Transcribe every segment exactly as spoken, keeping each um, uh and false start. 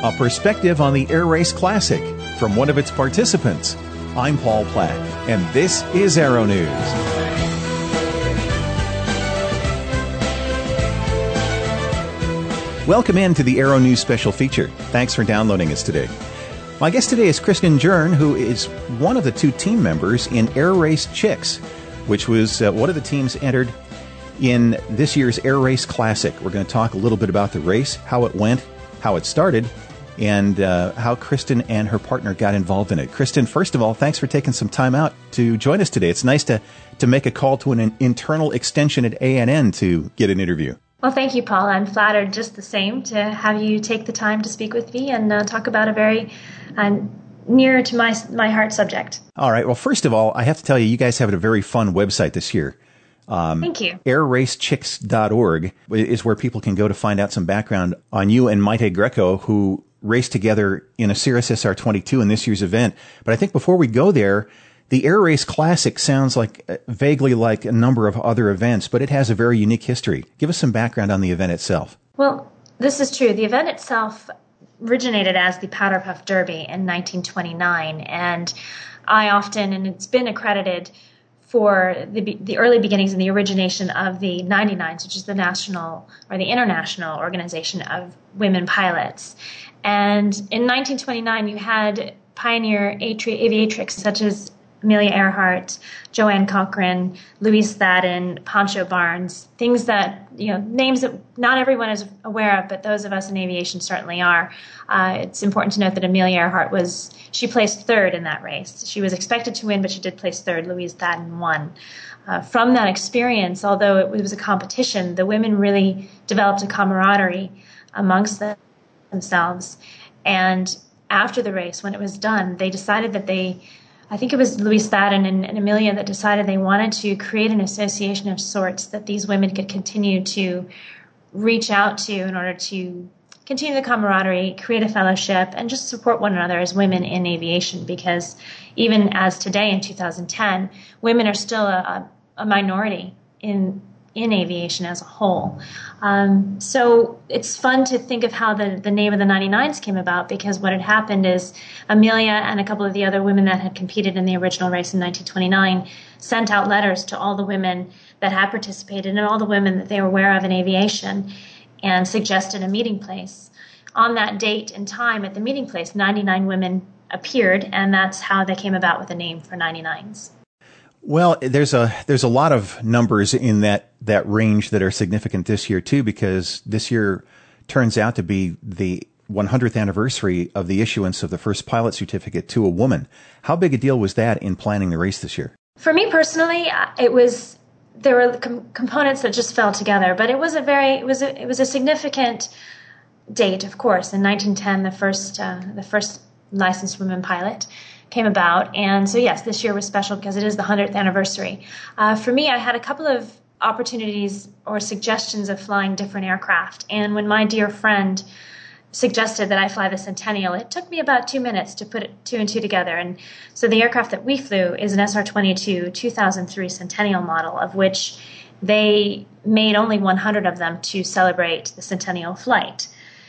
a perspective on the Air Race Classic from one of its participants. I'm Paul Platt, and this is Aero News. Welcome in to the Aero News special feature. Thanks for downloading us today. My guest today is Kristen Jern, who is one of the two team members in Air Race Chicks, which was uh, one of the teams entered in this year's Air Race Classic. We're going to talk a little bit about the race, how it went, how it started, and uh, how Kristen and her partner got involved in it. Kristen, first of all, thanks for taking some time out to join us today. It's nice to, to make a call to an internal extension at A N N to get an interview. Well, thank you, Paul. I'm flattered just the same to have you take the time to speak with me and uh, talk about a very uh, near to my my heart subject. All right. Well, first of all, I have to tell you, you guys have a very fun website this year. Um, Thank you. air race chicks dot org is where people can go to find out some background on you and Maite Greco, who raced together in a Cirrus S R twenty-two in this year's event. But I think before we go there, the Air Race Classic sounds like uh, vaguely like a number of other events, but it has a very unique history. Give us some background on the event itself. Well, this is true. The event itself originated as the Powder Puff Derby in nineteen twenty-nine, and I often, and it's been accredited for the the early beginnings and the origination of the ninety-nines, which is the national or the international organization of women pilots. And in nineteen twenty-nine, you had pioneer atri- aviatrix such as Amelia Earhart, Joanne Cochran, Louise Thadden, Pancho Barnes, things that, you know, names that not everyone is aware of, but those of us in aviation certainly are. Uh, it's important to note that Amelia Earhart was, she placed third in that race. She was expected to win, but she did place third. Louise Thadden won. Uh, from that experience, although it was a competition, the women really developed a camaraderie amongst them, themselves. And after the race, when it was done, they decided that they, I think it was Louise Thadden and, and Amelia that decided they wanted to create an association of sorts that these women could continue to reach out to in order to continue the camaraderie, create a fellowship, and just support one another as women in aviation. Because even as today in two thousand ten, women are still a, a minority in in aviation as a whole. Um, so it's fun to think of how the, the name of the ninety-nines came about, because what had happened is Amelia and a couple of the other women that had competed in the original race in nineteen twenty-nine sent out letters to all the women that had participated and all the women that they were aware of in aviation and suggested a meeting place. On that date and time at the meeting place, ninety-nine women appeared, and that's how they came about with the name for ninety-nines. Well, there's a there's a lot of numbers in that, that range that are significant this year, too, because this year turns out to be the one hundredth anniversary of the issuance of the first pilot certificate to a woman. How big a deal was that in planning the race this year? For me personally, it was there were com- components that just fell together, but it was a very it was a, it was a significant date, of course. In nineteen ten, the first uh, the first licensed women pilot came about. And so, yes, this year was special because it is the one hundredth anniversary. Uh, for me, I had a couple of opportunities or suggestions of flying different aircraft. And when my dear friend suggested that I fly the Centennial, it took me about two minutes to put it two and two together. And so the aircraft that we flew is an S R twenty-two two thousand three Centennial model, of which they made only one hundred of them to celebrate the Centennial flight.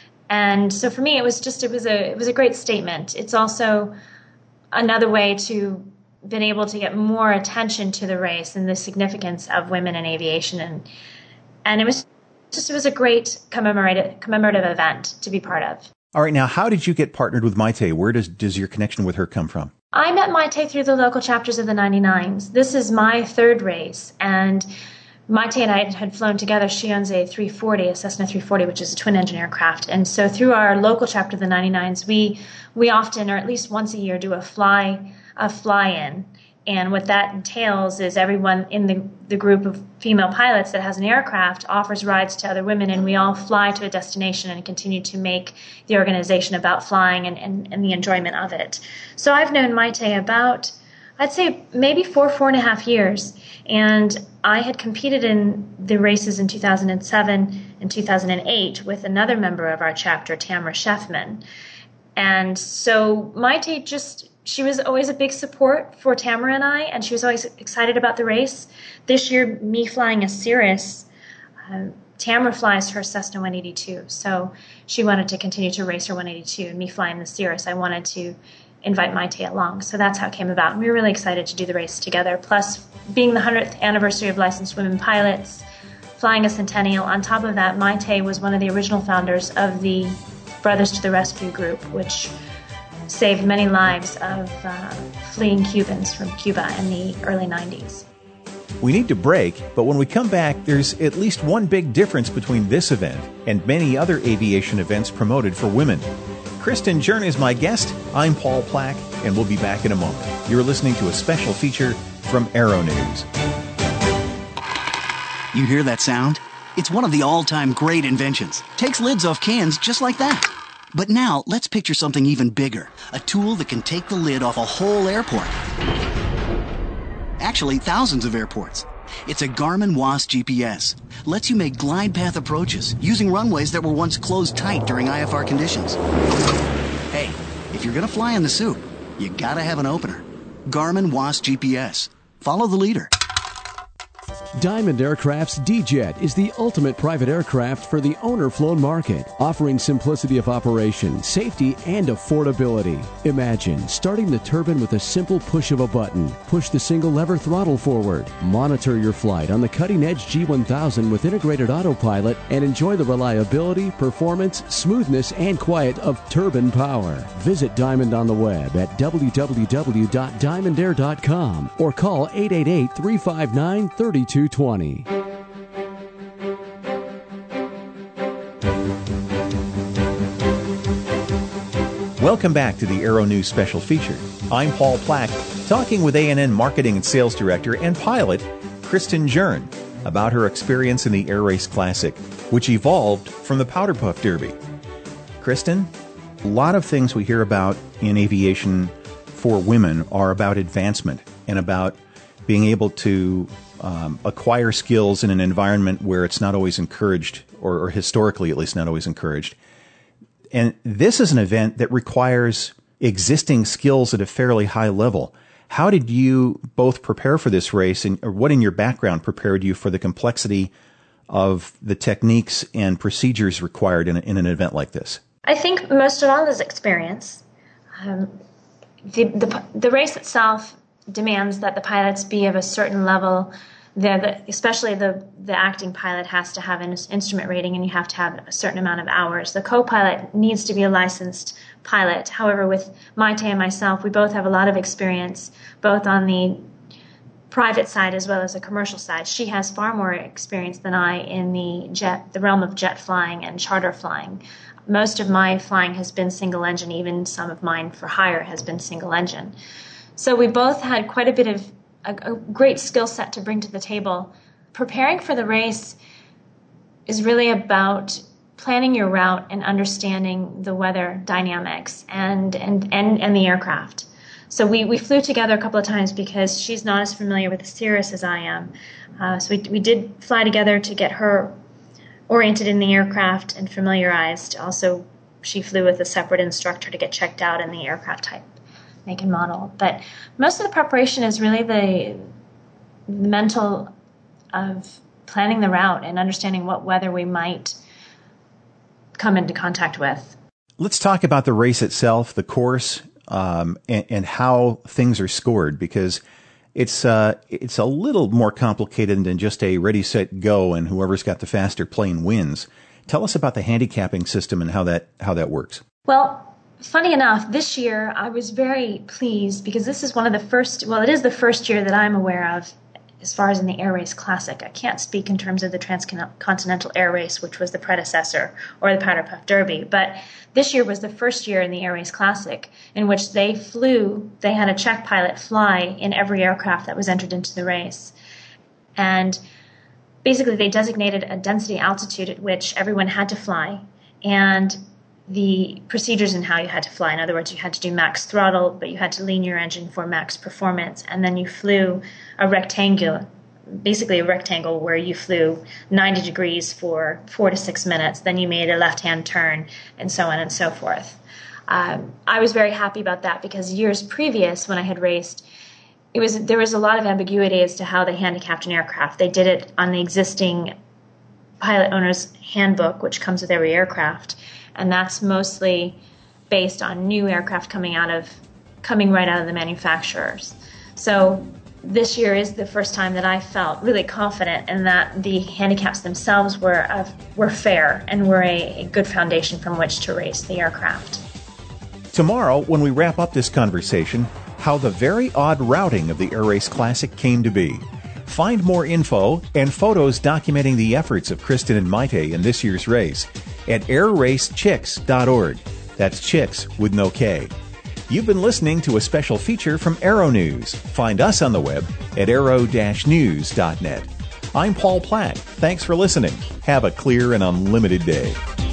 And so for me, it was just, it was a, it was a great statement. It's also another way to been able to get more attention to the race and the significance of women in aviation. And, and it was just, it was a great commemorative, commemorative event to be part of. All right. Now, how did you get partnered with Maite? Where does, does your connection with her come from? I met Maite through the local chapters of the ninety-nines. This is my third race, and Maite and I had flown together. She owns a three forty, a Cessna three forty, which is a twin-engine aircraft. And so through our local chapter of the ninety-nines, we we often, or at least once a year, do a fly a fly-in. And what that entails is everyone in the, the group of female pilots that has an aircraft offers rides to other women, and we all fly to a destination and continue to make the organization about flying and, and, and the enjoyment of it. So I've known Maite about, I'd say, maybe four, four and a half years. And I had competed in the races in two thousand seven and two thousand eight with another member of our chapter, Tamara Sheffman. And so Maite just... She was always a big support for Tamara and I, and she was always excited about the race. This year, me flying a Cirrus, uh, Tamara flies her Cessna one eighty-two, so she wanted to continue to race her one eighty-two, and me flying the Cirrus, I wanted to invite Maite along. So that's how it came about. And we were really excited to do the race together. Plus, being the hundredth anniversary of Licensed Women Pilots, flying a centennial. On top of that, Maite was one of the original founders of the Brothers to the Rescue group, which saved many lives of uh, fleeing Cubans from Cuba in the early nineties. We need to break, but when we come back, there's at least one big difference between this event and many other aviation events promoted for women. Kristen Jern is my guest. I'm Paul Plack, and we'll be back in a moment. You're listening to a special feature from Aero News. You hear that sound? It's one of the all-time great inventions. Takes lids off cans just like that. But now, let's picture something even bigger. A tool that can take the lid off a whole airport. Actually, thousands of airports. It's a Garmin W A S G P S. Lets you make glide path approaches using runways that were once closed tight during I F R conditions. Hey, if you're going to fly in the soup, you gotta have an opener. Garmin W A S G P S. Follow the leader. Diamond Aircraft's D-Jet is the ultimate private aircraft for the owner-flown market, offering simplicity of operation, safety, and affordability. Imagine starting the turbine with a simple push of a button. Push the single lever throttle forward. Monitor your flight on the cutting-edge G one thousand with integrated autopilot and enjoy the reliability, performance, smoothness, and quiet of turbine power. Visit Diamond on the web at w w w dot diamond air dot com or call eight eight eight, three five nine, three two two zero. Welcome back to the Aero News special feature. I'm Paul Plack, talking with A and N Marketing and Sales Director and pilot Kristen Jern about her experience in the Air Race Classic, which evolved from the Powder Puff Derby. Kristen, a lot of things we hear about in aviation for women are about advancement and about being able to um, acquire skills in an environment where it's not always encouraged, or, or historically at least not always encouraged. And this is an event that requires existing skills at a fairly high level. How did you both prepare for this race, and or what in your background prepared you for the complexity of the techniques and procedures required in, a, in an event like this? I think most of all is experience. Um, the, the the race itself demands that the pilots be of a certain level. The, the, especially the, the acting pilot has to have an instrument rating, and you have to have a certain amount of hours. The co-pilot needs to be a licensed pilot. However, with Maite and myself, we both have a lot of experience, both on the private side as well as the commercial side. She has far more experience than I in the jet, the realm of jet flying and charter flying. Most of my flying has been single engine. Even some of mine for hire has been single engine. So we both had quite a bit of a, a great skill set to bring to the table. Preparing for the race is really about planning your route and understanding the weather dynamics and and, and, and the aircraft. So we, we flew together a couple of times because she's not as familiar with the Cirrus as I am. Uh, so we we did fly together to get her oriented in the aircraft and familiarized. Also, she flew with a separate instructor to get checked out in the aircraft type, make and model. But most of the preparation is really the mental of planning the route and understanding what weather we might come into contact with. Let's talk about the race itself, the course, um, and, and how things are scored, because it's uh, it's a little more complicated than just a ready, set, go, and whoever's got the faster plane wins. Tell us about the handicapping system and how that how that works. Well, funny enough, this year I was very pleased because this is one of the first, well, it is the first year that I'm aware of as far as in the Air Race Classic. I can't speak in terms of the Transcontinental Air Race, which was the predecessor, or the Powder Puff Derby, but this year was the first year in the Air Race Classic in which they flew, they had a check pilot fly in every aircraft that was entered into the race. And basically they designated a density altitude at which everyone had to fly, and the procedures in how you had to fly. In other words, you had to do max throttle, but you had to lean your engine for max performance. And then you flew a rectangle, basically a rectangle where you flew ninety degrees for four to six minutes. Then you made a left-hand turn, and so on and so forth. Um, I was very happy about that because years previous, when I had raced, it was there was a lot of ambiguity as to how they handicapped an aircraft. They did it on the existing pilot owner's handbook, which comes with every aircraft, and that's mostly based on new aircraft coming out of coming right out of the manufacturers. So this year is the first time that I felt really confident in that the handicaps themselves were uh, were fair and were a, a good foundation from which to race the aircraft. Tomorrow, when we wrap up this conversation, how the very odd routing of the Air Race Classic came to be. Find more info and photos documenting the efforts of Kristen and Maite in this year's race at air race chicks dot org. That's chicks with no K. You've been listening to a special feature from Aero News. Find us on the web at aero dash news dot net. I'm Paul Platt. Thanks for listening. Have a clear and unlimited day.